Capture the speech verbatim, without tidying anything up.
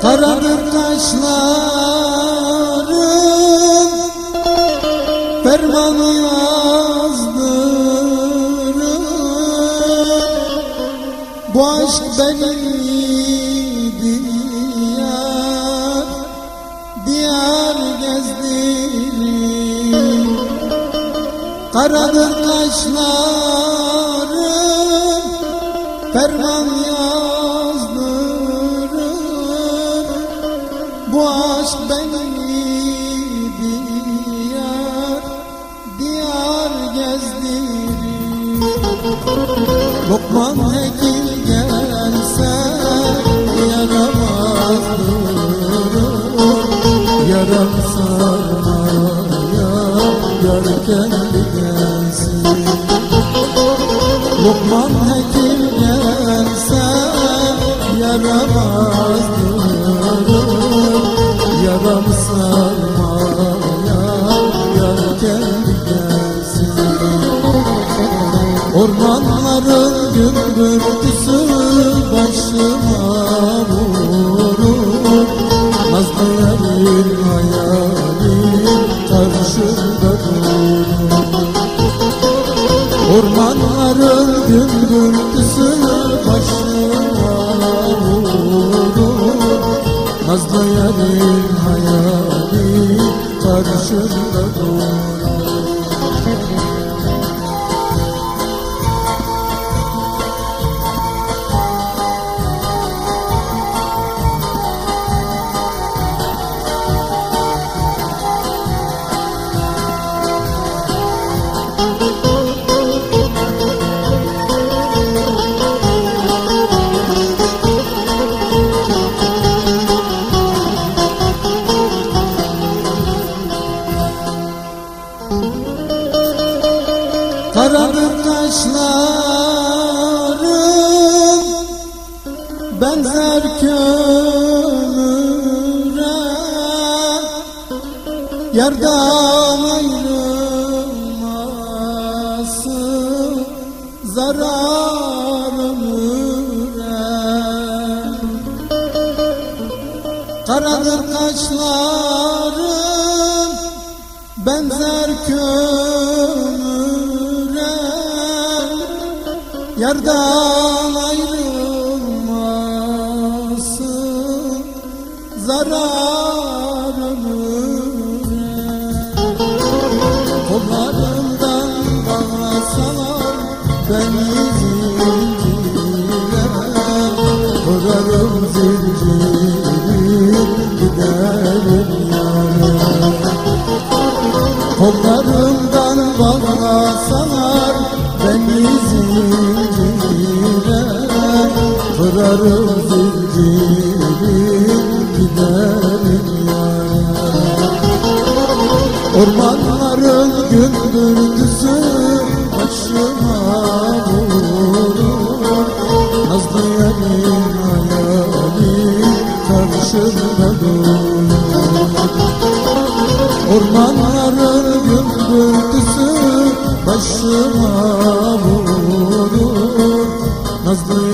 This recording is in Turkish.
Karadır kaşlarım, fermanı yazdırır. Bu aşk benim diyar, diyar gezdirir. Karadır kaşlarım, ferman yazdırır. Bu aşk beni diyar, diyar gezdirir. Lokman Hekim gelse yaramazdırır. Yaram sarmaya yar kendi gelsin. Lokman Hekim gelse yaramazdırır. Yaram sarmaya yar kendi gelsin. Ormanların gümbürtüsü başıma vurur. Nazlı yarim hayalim karşımda durur. Ormanların gümbürtüsü başıma vurur. Nazlı yarim hayalim karşımda durur. Karadır kaşlarım, benzer kömüre. Yardan ayrılması zararım üre. Karadır kaşlarım, benzer kömüre. Yardan ayrılması zararım üre. Kollarımdan bağlasalar beni zincire, kurarım zinciri giderim yâre. Kollarımdan bağlasalar beni zincire, kırarım zinciri giderim yâre. Ormanların gümbürtüsü başıma vurur. Nazlı yarim hayalim karşımda durur. Ormanların gümbürtüsü başıma vurur. Nazlı